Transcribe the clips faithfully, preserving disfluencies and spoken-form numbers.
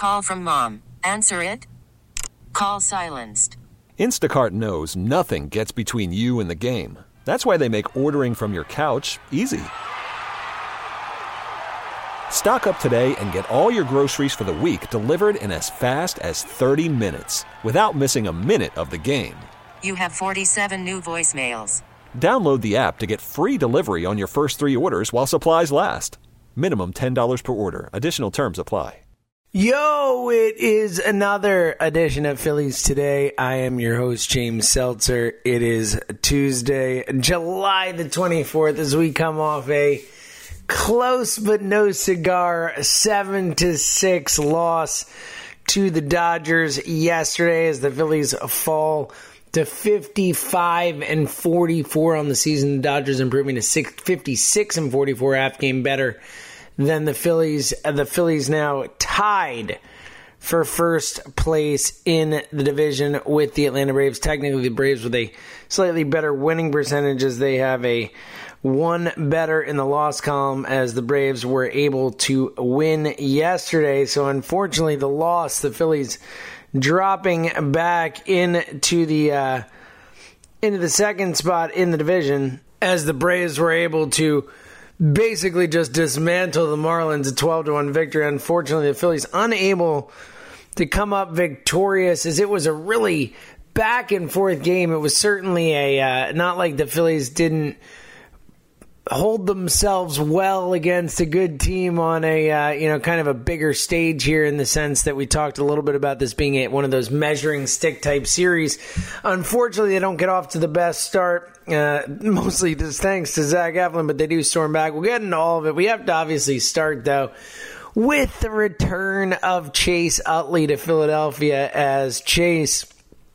call from mom. Answer it. Call silenced. Instacart knows nothing gets between you and the game. That's why they make ordering from your couch easy. Stock up today and get all your groceries for the week delivered in as fast as thirty minutes without missing a minute of the game. You have forty-seven new voicemails. Download the app to get free delivery on your first three orders while supplies last. Minimum ten dollars per order. Additional terms apply. Yo, it is another edition of Phillies Today. I am your host, James Seltzer. It is Tuesday, July the twenty-fourth, as we come off a close but no cigar seven to six loss to the Dodgers yesterday as the Phillies fall to fifty-five and forty-four on the season. The Dodgers improving to fifty-six and forty-four, half game better than the Phillies. The Phillies now tied for first place in the division with the Atlanta Braves. Technically, the Braves with a slightly better winning percentage as they have a one better in the loss column as the Braves were able to win yesterday. So unfortunately, the loss, the Phillies dropping back into the uh, into the second spot in the division as the Braves were able to basically just dismantle the Marlins, a twelve to one victory. Unfortunately, the Phillies unable to come up victorious as it was a really back and forth game. It was certainly a uh, not like the Phillies didn't hold themselves well against a good team on a uh, you know kind of a bigger stage here, in the sense that we talked a little bit about this being a, one of those measuring stick type series. Unfortunately, they don't get off to the best start, uh, mostly this thanks to Zach Eflin, but they do storm back. We'll get into all of it. We have to obviously start, though, with the return of Chase Utley to Philadelphia, as Chase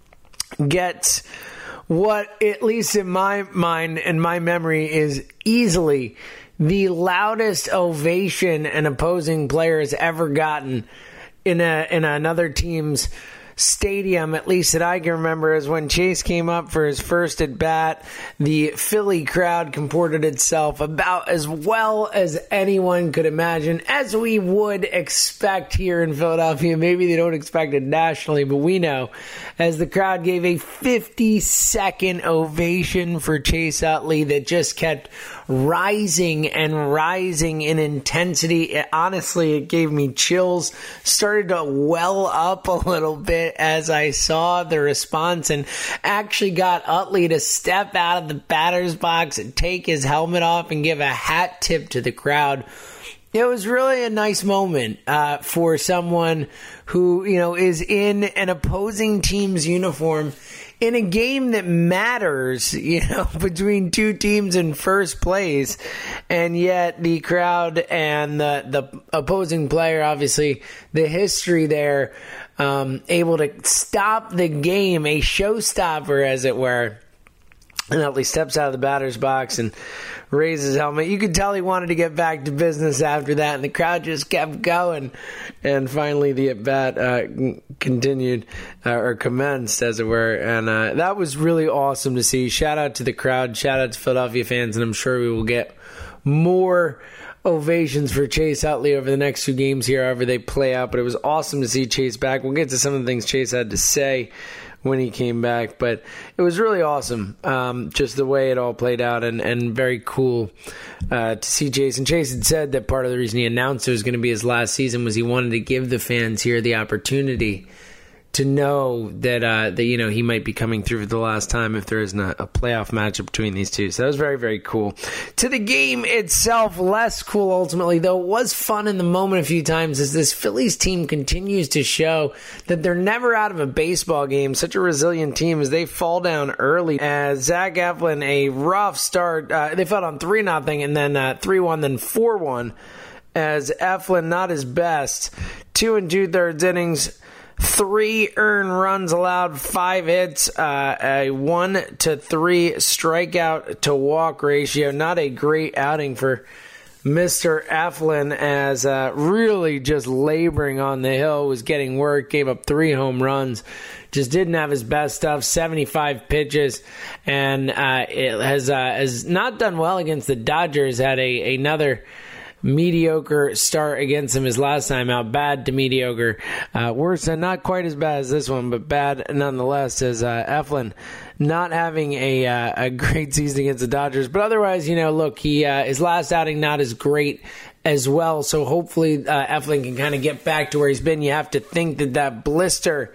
gets what, at least in my mind and my memory, is easily the loudest ovation an opposing player has ever gotten in a in another team's stadium, at least that I can remember, is when Chase came up for his first at bat. The Philly crowd comported itself about as well as anyone could imagine, as we would expect here in Philadelphia. Maybe they don't expect it nationally, but we know, as the crowd gave a fifty second ovation for Chase Utley that just kept rising and rising in intensity. It, honestly, it gave me chills. Started to well up a little bit as I saw the response, and actually got Utley to step out of the batter's box and take his helmet off and give a hat tip to the crowd. It was really a nice moment uh, for someone who, you know, is in an opposing team's uniform in a game that matters, you know, between two teams in first place, and yet the crowd and the, the opposing player, obviously the history there, um, able to stop the game, a showstopper, as it were. And Utley steps out of the batter's box and raises his helmet. You could tell he wanted to get back to business after that, and the crowd just kept going. And finally, the at-bat uh, continued, uh, or commenced, as it were. And uh, that was really awesome to see. Shout out to the crowd. Shout out to Philadelphia fans, and I'm sure we will get more ovations for Chase Utley over the next two games here, however they play out. But it was awesome to see Chase back. We'll get to some of the things Chase had to say when he came back, but it was really awesome, um, just the way it all played out, and, and very cool uh, to see Chase. And Chase had said that part of the reason he announced it was going to be his last season was he wanted to give the fans here the opportunity to know that, uh, that you know, he might be coming through for the last time if there isn't a, a playoff matchup between these two. So that was very, very cool. To the game itself, less cool ultimately, though it was fun in the moment a few times, as this Phillies team continues to show that they're never out of a baseball game. Such a resilient team as they fall down early. As Zach Eflin, a rough start. Uh, they fell down three nothing and then uh, three one, then four one. As Eflin, not his best. Two and two-thirds innings. Three earned runs allowed, five hits, uh, a one to three strikeout to walk ratio. Not a great outing for Mister Eflin, as uh, really just laboring on the hill, was getting work, gave up three home runs, just didn't have his best stuff, seventy-five pitches, and uh, it has uh, has not done well against the Dodgers. Had a another mediocre start against him his last time out. Bad to mediocre. Uh, worse than not quite as bad as this one, but bad nonetheless, as uh, Eflin not having a uh, a great season against the Dodgers. But otherwise, you know, look, he uh, his last outing not as great as well. So hopefully uh, Eflin can kind of get back to where he's been. You have to think that that blister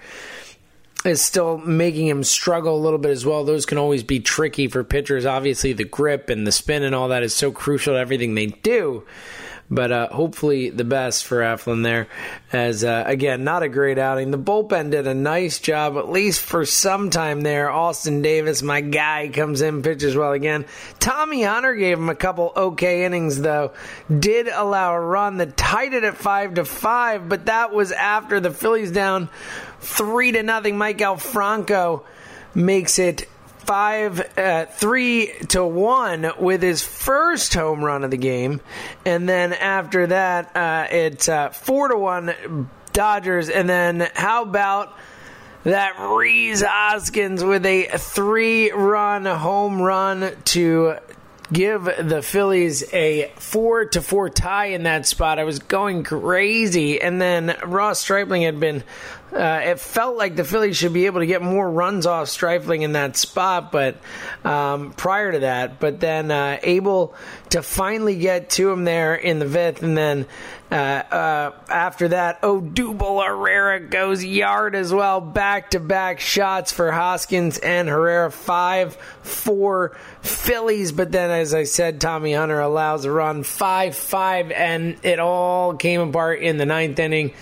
is still making him struggle a little bit as well. Those can always be tricky for pitchers. Obviously, the grip and the spin and all that is so crucial to everything they do. But uh, hopefully the best for Eflin there. As, uh, again, not a great outing. The bullpen did a nice job, at least for some time there. Austin Davis, my guy, comes in, pitches well again. Tommy Hunter gave him a couple okay innings, though. Did allow a run that tied it at five to five, but that was after the Phillies down three to nothing. Maikel Franco makes it Five, uh, three to one with his first home run of the game, and then after that, uh, it's uh, four to one Dodgers. And then how about that Rhys Hoskins with a three-run home run to give the Phillies a four to four tie in that spot. I was going crazy, and then Ross Stripling had been. Uh, it felt like the Phillies should be able to get more runs off Stripling in that spot, but um, prior to that, but then uh, able to finally get to him there in the fifth, and then uh, uh, after that, Odubel Herrera goes yard as well. Back-to-back shots for Hoskins and Herrera, five four Phillies, but then, as I said, Tommy Hunter allows a run, five five, and it all came apart in the ninth inning.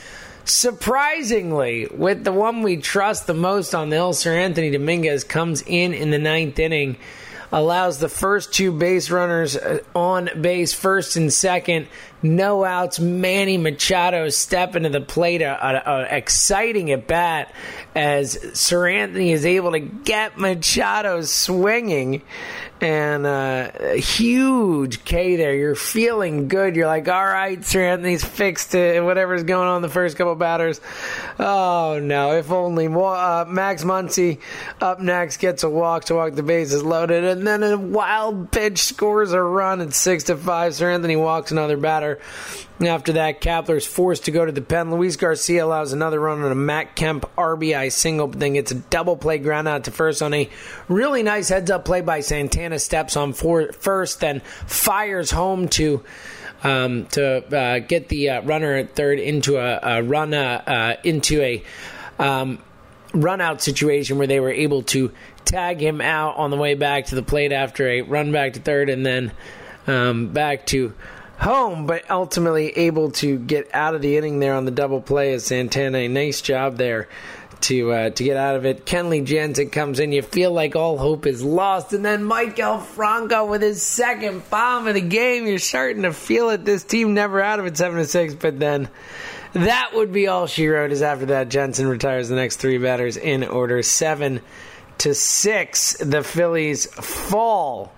Surprisingly, with the one we trust the most on the hill, Sir Anthony Dominguez comes in in the ninth inning, allows the first two base runners on base, first and second, no outs. Manny Machado step into the plate, an exciting at bat as Sir Anthony is able to get Machado swinging. And uh, a huge K there. You're feeling good. You're like, all right, Sir Anthony's fixed it. Whatever's going on the first couple batters. Oh, no. If only. Uh, Max Muncy up next gets a walk to walk the bases loaded. And then a wild pitch scores a run at six to five. Sir Anthony walks another batter. After that, Kapler's forced to go to the pen. Luis Garcia allows another run on a Matt Kemp R B I single, but then gets a double play ground out to first on a really nice heads-up play by Santana. Steps on for, first, then fires home to um, to uh, get the uh, runner at third into a, a run uh, uh, into a um, run-out situation where they were able to tag him out on the way back to the plate after a run back to third, and then um, back to home, but ultimately able to get out of the inning there on the double play as Santana. A nice job there to uh, to get out of it. Kenley Jansen comes in. You feel like all hope is lost. And then Maikel Franco with his second bomb of the game. You're starting to feel it. This team never out of it seven to six, but then that would be all she wrote, as after that Jensen retires the next three batters in order. seven to six, the Phillies fall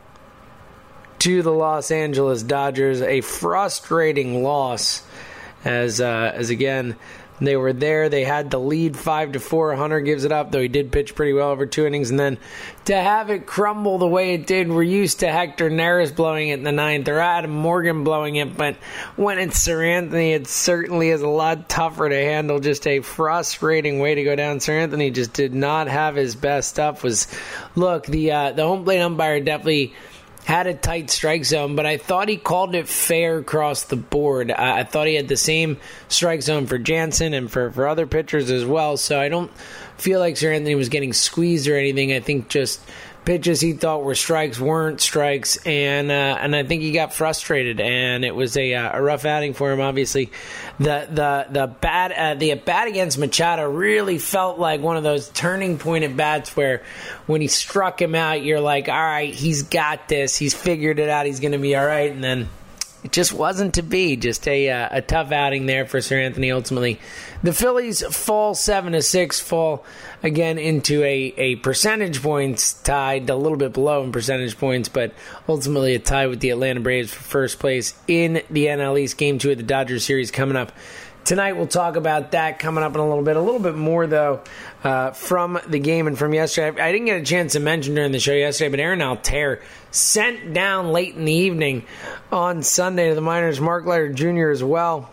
to the Los Angeles Dodgers. A frustrating loss as, uh, as again, they were there. They had the lead five to four. Hunter gives it up, though he did pitch pretty well over two innings. And then to have it crumble the way it did, we're used to Hector Neris blowing it in the ninth or Adam Morgan blowing it. But when it's Sir Anthony, it certainly is a lot tougher to handle. Just a frustrating way to go down. Sir Anthony just did not have his best stuff. Was Look, the uh, the home plate umpire definitely had a tight strike zone, but I thought he called it fair across the board. I, I thought he had the same strike zone for Jansen and for, for other pitchers as well, so I don't feel like Sir Anthony was getting squeezed or anything. I think just pitches he thought were strikes weren't strikes, and uh, and I think he got frustrated, and it was a, uh, a rough outing for him. Obviously, the the the bat uh, the at bat against Machado really felt like one of those turning point at bats where when he struck him out, you're like, all right, he's got this, he's figured it out, he's going to be all right, and then it just wasn't to be. Just a uh, a tough outing there for Sir Anthony. Ultimately, the Phillies fall seven to six, fall again into a, a percentage points tied, a little bit below in percentage points, but ultimately a tie with the Atlanta Braves for first place in the N L East. Game two of the Dodgers series coming up tonight we'll talk about that coming up in a little bit. A little bit more, though, uh, from the game and from yesterday. I didn't get a chance to mention during the show yesterday, but Aaron Altair sent down late in the evening on Sunday to the minors. Mark Leiter Junior as well.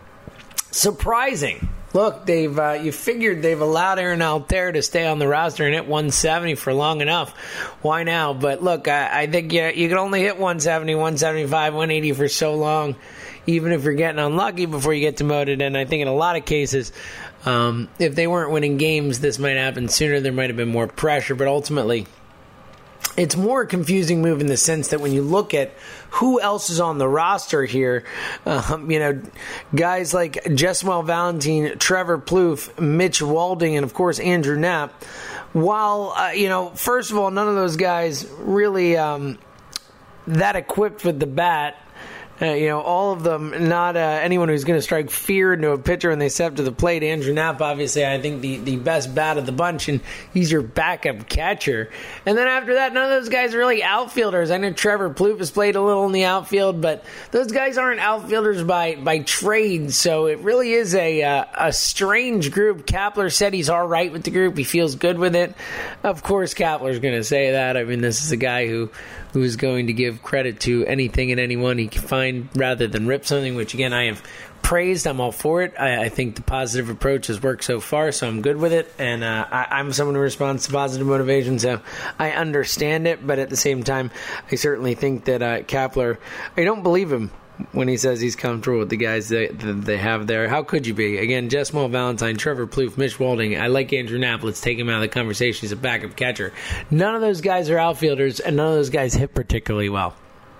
Surprising. Look, they've uh, you figured they've allowed Aaron Altair to stay on the roster and hit one seventy for long enough. Why now? But look, I, I think yeah, you can only hit one seventy, one seventy-five, one eighty for so long, even if you're getting unlucky before you get demoted. And I think in a lot of cases, um, if they weren't winning games, this might happen sooner. There might have been more pressure, but ultimately, it's more a confusing move in the sense that when you look at who else is on the roster here, um, you know, guys like Jesmuel Valentine, Trevor Plouffe, Mitch Walding, and of course Andrew Knapp. While, uh, you know, first of all, none of those guys really um, that equipped with the bat. Uh, you know, all of them, not uh, anyone who's going to strike fear into a pitcher when they step to the plate. Andrew Knapp, obviously, I think the, the best bat of the bunch, and he's your backup catcher. And then after that, none of those guys are really outfielders. I know Trevor Plouffe has played a little in the outfield, but those guys aren't outfielders by, by trade, so it really is a uh, a strange group. Kapler said he's all right with the group. He feels good with it. Of course, Kapler's going to say that. I mean, this is a guy who... who is going to give credit to anything and anyone he can find rather than rip something, which, again, I have praised. I'm all for it. I, I think the positive approach has worked so far, so I'm good with it. And uh, I, I'm someone who responds to positive motivation, so I understand it. But at the same time, I certainly think that uh, Kapler, I don't believe him when he says he's comfortable with the guys that, that they have there. How could you be? Again, Jesmuel Valentine, Trevor Plouffe, Mitch Walding. I like Andrew Knapp. Let's take him out of the conversation. He's a backup catcher. None of those guys are outfielders, and none of those guys hit particularly well.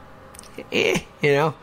Eh, you know?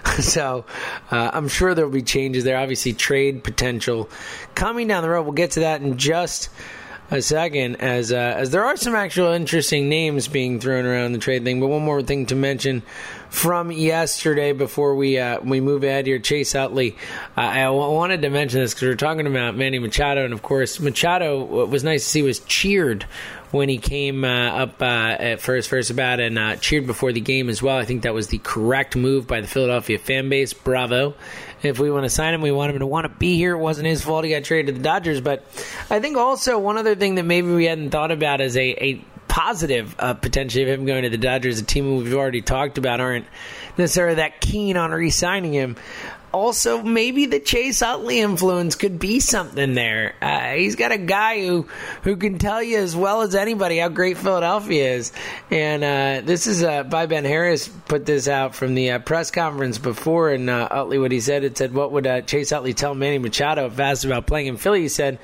So, uh, I'm sure there will be changes there. Obviously, trade potential coming down the road. We'll get to that in just a second, as uh, as there are some actual interesting names being thrown around the trade thing. But one more thing to mention from yesterday before we uh, we move ahead here, Chase Utley. Uh, I w- wanted to mention this because we were talking about Manny Machado, and of course, Machado, what was nice to see, was cheered when he came uh, up uh, at first, first at bat, and uh, cheered before the game as well. I think that was the correct move by the Philadelphia fan base. Bravo. If we want to sign him, we want him to want to be here. It wasn't his fault he got traded to the Dodgers. But I think also one other thing that maybe we hadn't thought about as a, a positive uh, potentially of him going to the Dodgers, a team we've already talked about aren't necessarily that keen on re-signing him. Also, maybe the Chase Utley influence could be something there. Uh, he's got a guy who, who can tell you as well as anybody how great Philadelphia is. And uh, this is uh, by Ben Harris put this out from the uh, press conference before. And uh, Utley, what he said, it said, what would uh, Chase Utley tell Manny Machado if asked about playing in Philly? He said,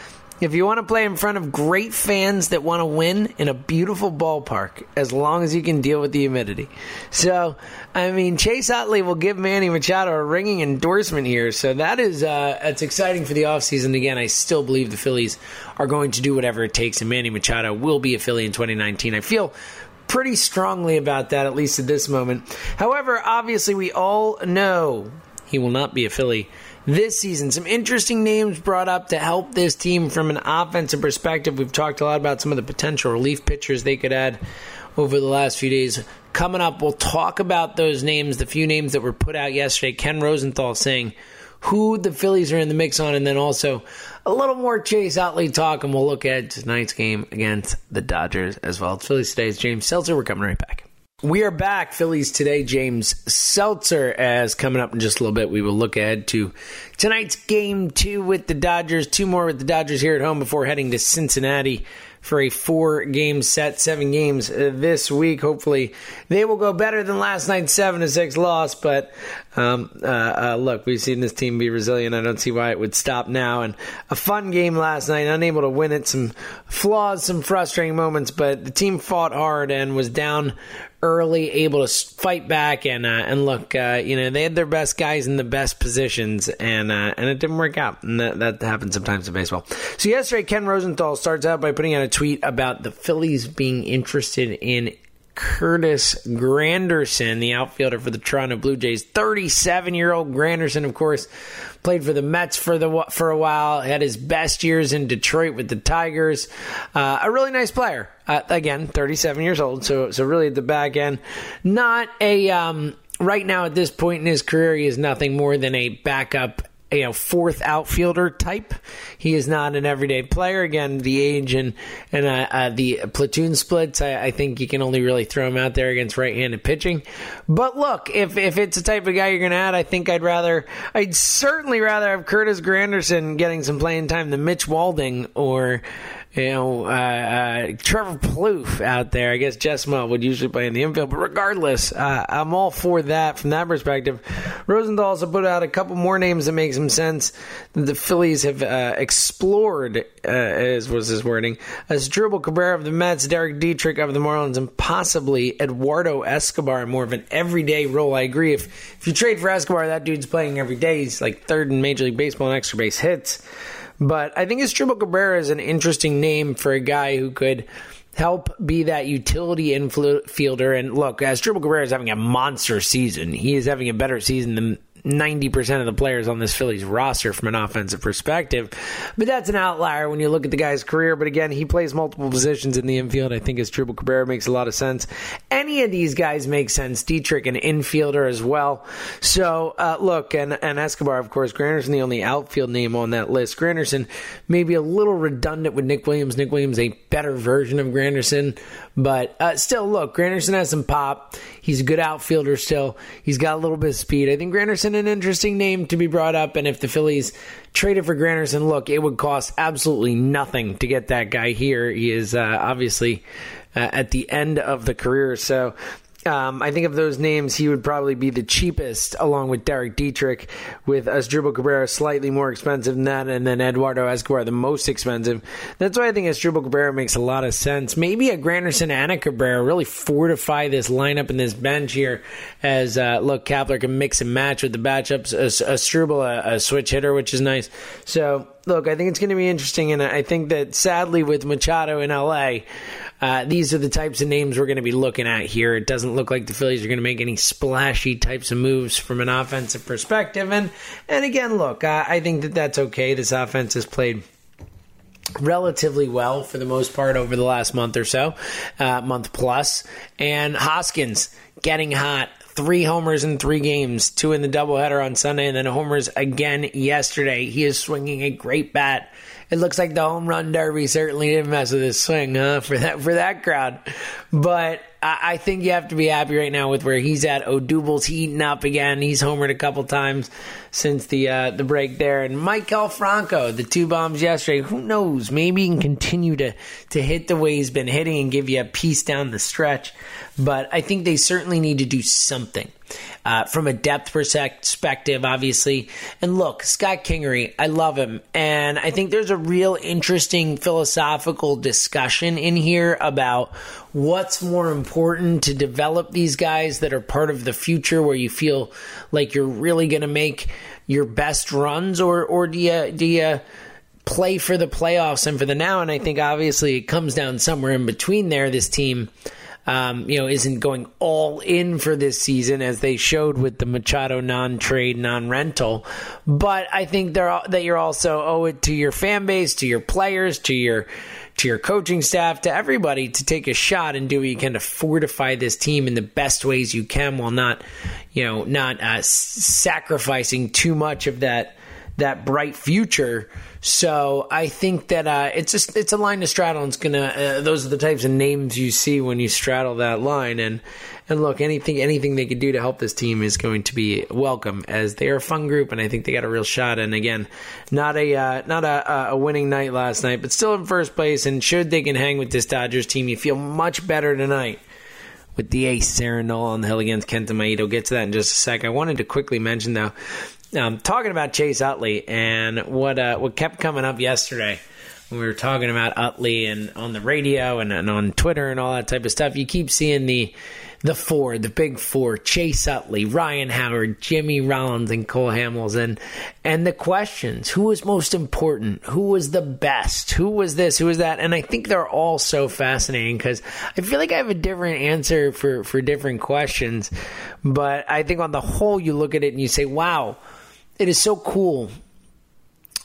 if you want to play in front of great fans that want to win in a beautiful ballpark, as long as you can deal with the humidity. So, I mean, Chase Utley will give Manny Machado a ringing endorsement here. So that is uh, that's exciting for the offseason. Again, I still believe the Phillies are going to do whatever it takes, and Manny Machado will be a Philly in twenty nineteen. I feel pretty strongly about that, at least at this moment. However, obviously, we all know he will not be a Philly this season. Some interesting names brought up to help this team from an offensive perspective. We've talked a lot about some of the potential relief pitchers they could add over the last few days. Coming up, we'll talk about those names, the few names that were put out yesterday. Ken Rosenthal saying who the Phillies are in the mix on, and then also a little more Chase Utley talk, and we'll look at tonight's game against the Dodgers as well. It's Phillies Today's James Seltzer. We're coming right back. We are back. Phillies Today, James Seltzer. As coming up in just a little bit, we will look ahead to tonight's game two with the Dodgers. Two more with the Dodgers here at home before heading to Cincinnati for a four-game set, seven games this week. Hopefully, they will go better than last night's seven to six loss. But um, uh, uh, look, we've seen this team be resilient. I don't see why it would stop now. And a fun game last night, unable to win it. Some flaws, some frustrating moments, but the team fought hard and was down early, able to fight back, and uh, and look, uh, you know, they had their best guys in the best positions, and uh, and it didn't work out, and that, that happens sometimes in baseball. So yesterday, Ken Rosenthal starts out by putting out a tweet about the Phillies being interested in Curtis Granderson, the outfielder for the Toronto Blue Jays. thirty-seven-year-old Granderson, of course, played for the Mets for the for a while, had his best years in Detroit with the Tigers. Uh, a really nice player. Uh, again, thirty-seven years old, so so really at the back end. Not a, um, right now at this point in his career, he is nothing more than a backup you know, fourth outfielder type. He is not an everyday player. Again, the age and and uh, uh, the platoon splits, I, I think you can only really throw him out there against right-handed pitching. But look, if if it's the type of guy you're going to add, I think I'd rather, I'd certainly rather have Curtis Granderson getting some playing time than Mitch Walding or, you know, uh, uh, Trevor Plouffe out there. I guess Jessma would usually play in the infield, but regardless, uh, I'm all for that from that perspective. Rosenthal also put out a couple more names that make some sense that the Phillies have uh, explored, uh, as was his wording, as Asdrubal Cabrera of the Mets, Derek Dietrich of the Marlins, and possibly Eduardo Escobar in more of an everyday role. I agree. If, if you trade for Escobar, that dude's playing every day. He's like third in Major League Baseball in extra base hits. But I think Asdrubal Cabrera is an interesting name for a guy who could help be that utility infielder. And look, Asdrubal Cabrera is having a monster season. He is having a better season than ninety percent of the players on this Phillies roster from an offensive perspective. But that's an outlier when you look at the guy's career. But again, he plays multiple positions in the infield. I think Asdrubal Cabrera makes a lot of sense. Any of these guys make sense. Dietrich, an infielder as well. So, uh, look, and, and Escobar, of course, Granderson, the only outfield name on that list. Granderson may be a little redundant with Nick Williams. Nick Williams, a better version of Granderson. But uh, still, look, Granderson has some pop. He's a good outfielder still. He's got a little bit of speed. I think Granderson an interesting name to be brought up, and if the Phillies traded for Granderson, look, it would cost absolutely nothing to get that guy here. He is uh, obviously uh, at the end of the career, so Um, I think of those names, he would probably be the cheapest, along with Derek Dietrich, with Asdrubal Cabrera slightly more expensive than that, and then Eduardo Escobar the most expensive. That's why I think Asdrubal Cabrera makes a lot of sense. Maybe a Granderson and a Cabrera really fortify this lineup and this bench here, as uh, look, Kapler can mix and match with the matchups. Asdrubal, a, a switch hitter, which is nice. So, look, I think it's going to be interesting, and I think that sadly with Machado in L A, Uh, these are the types of names we're going to be looking at here. It doesn't look like the Phillies are going to make any splashy types of moves from an offensive perspective. And and again, look, I, I think that that's okay. This offense has played relatively well for the most part over the last month or so, uh, month plus. And Hoskins getting hot. Three homers in three games, two in the doubleheader on Sunday, and then homers again yesterday. He is swinging a great bat. It looks like the home run derby certainly didn't mess with his swing, huh, for that for that crowd. But I, I think you have to be happy right now with where he's at. Odubel's heating up again. He's homered a couple times since the uh, the break there. And Maikel Franco, the two bombs yesterday. Who knows? Maybe he can continue to, to hit the way he's been hitting and give you a piece down the stretch. But I think they certainly need to do something. Uh, from a depth perspective, obviously. And look, Scott Kingery, I love him. And I think there's a real interesting philosophical discussion in here about what's more important to develop these guys that are part of the future where you feel like you're really going to make your best runs, or, or do you, do you play for the playoffs and for the now? And I think obviously it comes down somewhere in between there. This team Um, you know, isn't going all in for this season, as they showed with the Machado non-trade, non-rental. But I think they're, that you're also owe it to your fan base, to your players, to your to your coaching staff, to everybody to take a shot and do what you can to fortify this team in the best ways you can, while not, you know, not uh, sacrificing too much of that that bright future. So I think that uh, it's just it's a line to straddle. And it's gonna uh, those are the types of names you see when you straddle that line. And and look, anything anything they could do to help this team is going to be welcome, as they are a fun group, and I think they got a real shot. And again, not a uh, not a, a winning night last night, but still in first place. And should they can hang with this Dodgers team, you feel much better tonight with the ace Aaron Nola on the hill against Kenta Maeda. We'll get to that in just a sec. I wanted to quickly mention though. Um, talking about Chase Utley and what uh, what kept coming up yesterday when we were talking about Utley and on the radio and, and on Twitter and all that type of stuff. You keep seeing the the four, the big four: Chase Utley, Ryan Howard, Jimmy Rollins, and Cole Hamels, and and the questions: who was most important? Who was the best? Who was this? Who was that? And I think they're all so fascinating, because I feel like I have a different answer for for different questions. But I think on the whole, you look at it and you say, "Wow, it is so cool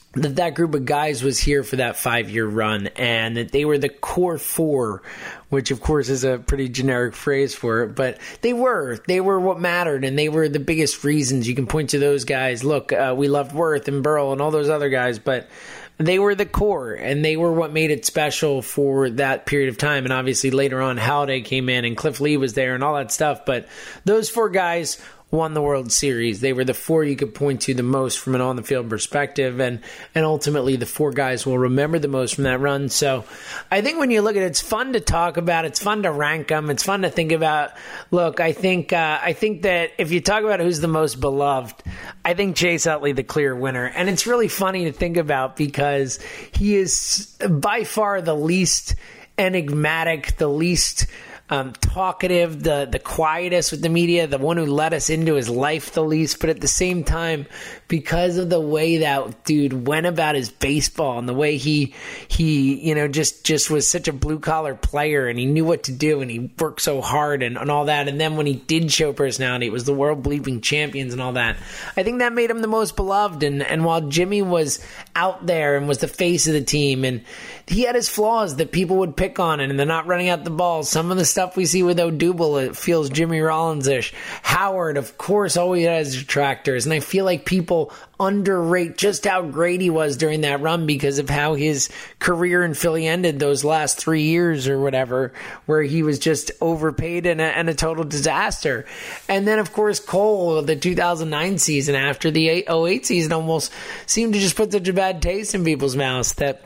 that that group of guys was here for that five-year run, and that they were the core four, which of course is a pretty generic phrase for it, but they were. They were what mattered, and they were the biggest reasons. You can point to those guys. Look, uh, we loved Wirth and Burrell and all those other guys, but they were the core, and they were what made it special for that period of time. And obviously later on, Halladay came in, and Cliff Lee was there and all that stuff, but those four guys won the World Series. They were the four you could point to the most from an on-the-field perspective, and and ultimately the four guys will remember the most from that run. So I think when you look at it, it's fun to talk about. It's fun to rank them. It's fun to think about. Look, I think uh, I think that if you talk about who's the most beloved, I think Chase Utley the clear winner. And it's really funny to think about because he is by far the least enigmatic, the least Um, talkative, the the quietest with the media, the one who let us into his life the least, but at the same time, because of the way that dude went about his baseball and the way he he you know just just was such a blue collar player, and he knew what to do, and he worked so hard and, and all that, and then when he did show personality, it was the world bleeping champions and all that. I think that made him the most beloved, and and while Jimmy was out there and was the face of the team, and he had his flaws that people would pick on, and they're not running out the ball. Some of the stuff we see with Odubel, it feels Jimmy Rollins-ish. Howard, of course, always has detractors, and I feel like people underrate just how great he was during that run because of how his career in Philly ended those last three years or whatever, where he was just overpaid and a, and a total disaster. And then, of course, Cole, the two thousand nine season after the oh eight season, almost seemed to just put such a bad taste in people's mouths that,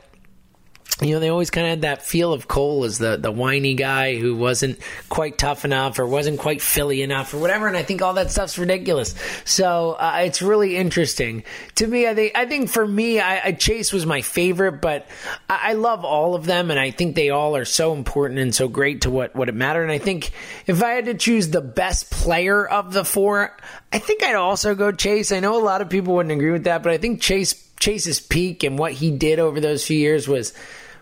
you know, they always kind of had that feel of Cole as the, the whiny guy who wasn't quite tough enough or wasn't quite Philly enough or whatever, and I think all that stuff's ridiculous. So uh, it's really interesting. To me, I think I think for me, I, I Chase was my favorite, but I, I love all of them, and I think they all are so important and so great to what, what it mattered. And I think if I had to choose the best player of the four, I think I'd also go Chase. I know a lot of people wouldn't agree with that, but I think Chase Chase's peak and what he did over those few years was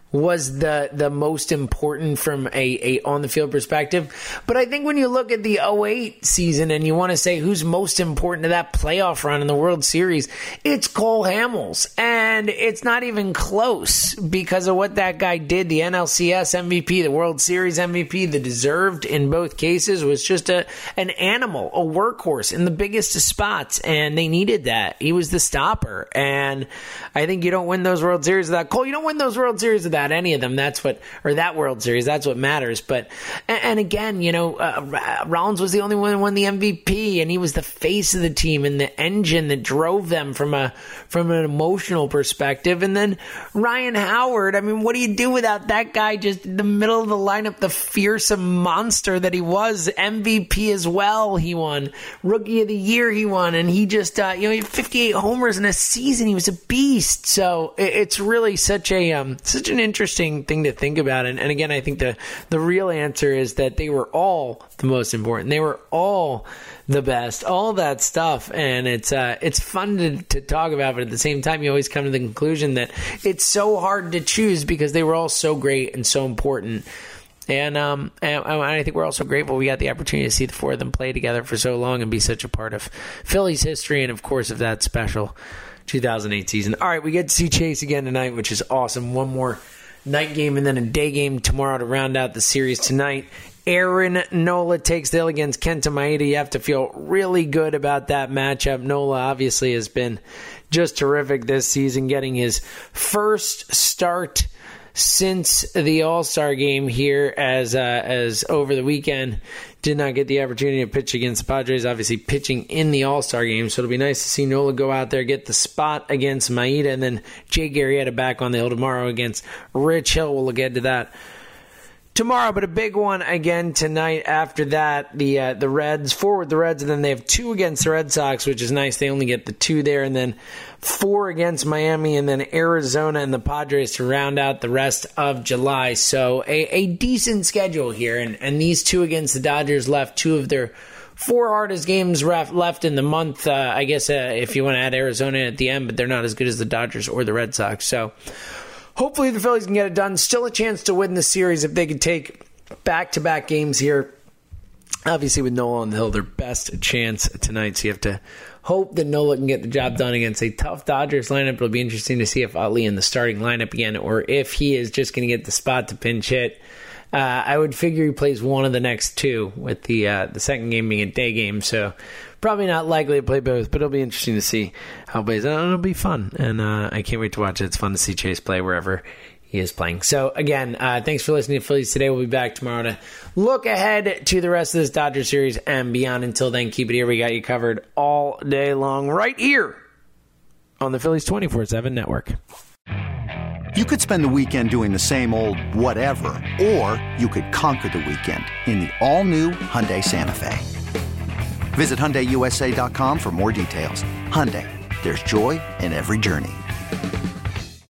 was the the most important from a, a on-the-field perspective. But I think when you look at the oh eight season and you want to say who's most important to that playoff run in the World Series, it's Cole Hamels. And it's not even close because of what that guy did. The N L C S M V P, the World Series M V P, the deserved in both cases, was just a an animal, a workhorse in the biggest of spots. And they needed that. He was the stopper. And I think you don't win those World Series without Cole. You don't win those World Series without any of them. That's what, or that World Series, that's what matters. But, and, and again, you know, uh, Rollins was the only one who won the M V P, and he was the face of the team and the engine that drove them from a, from an emotional perspective. And then Ryan Howard, I mean, what do you do without that guy just in the middle of the lineup, the fearsome monster that he was? M V P as well, he won. Rookie of the Year, he won. And he just, uh, you know, he had fifty-eight homers in a season. He was a beast. So it, it's really such a, um, such an interesting thing to think about. And, and again, I think the, the real answer is that they were all the most important. They were all the best, all that stuff. And it's, uh, it's fun to, to talk about, but at the same time, you always come to the conclusion that it's so hard to choose because they were all so great and so important. And, um, and I think we're also grateful we got the opportunity to see the four of them play together for so long and be such a part of Philly's history and, of course, of that special two thousand eight season. All right, we get to see Chase again tonight, which is awesome. One more night game and then a day game tomorrow to round out the series tonight. Aaron Nola takes the hill against Kenta Maeda. You have to feel really good about that matchup. Nola obviously has been just terrific this season, getting his first start since the All-Star game here as uh, as over the weekend. Did not get the opportunity to pitch against the Padres, obviously pitching in the All-Star game. So it'll be nice to see Nola go out there, get the spot against Maeda, and then Jay Garrietta back on the hill tomorrow against Rich Hill. We'll get to that tomorrow, but a big one again tonight. After that, the uh, the Reds, forward the Reds, and then they have two against the Red Sox, which is nice. They only get the two there, and then four against Miami, and then Arizona and the Padres to round out the rest of July. So a, a decent schedule here, and, and these two against the Dodgers left two of their four hardest games ref, left in the month. Uh, I guess uh, if you want to add Arizona at the end, but they're not as good as the Dodgers or the Red Sox. So hopefully the Phillies can get it done. Still a chance to win the series if they could take back-to-back games here Obviously, with Nola on the hill, their best chance tonight. So you have to hope that Nola can get the job done against a tough Dodgers lineup. It'll be interesting to see if Utley in the starting lineup again, or if he is just going to get the spot to pinch hit. Uh, I would figure he plays one of the next two, with the uh, the second game being a day game. So probably not likely to play both, but it'll be interesting to see how it plays. It'll be fun, and uh, I can't wait to watch it. It's fun to see Chase play wherever he is playing. So, again, uh, thanks for listening to Phillies Today. We'll be back tomorrow to look ahead to the rest of this Dodger series and beyond. Until then, keep it here. We got you covered all day long right here on the Phillies twenty-four seven Network. You could spend the weekend doing the same old whatever, or you could conquer the weekend in the all-new Hyundai Santa Fe. Visit Hyundai U S A dot com for more details. Hyundai, there's joy in every journey.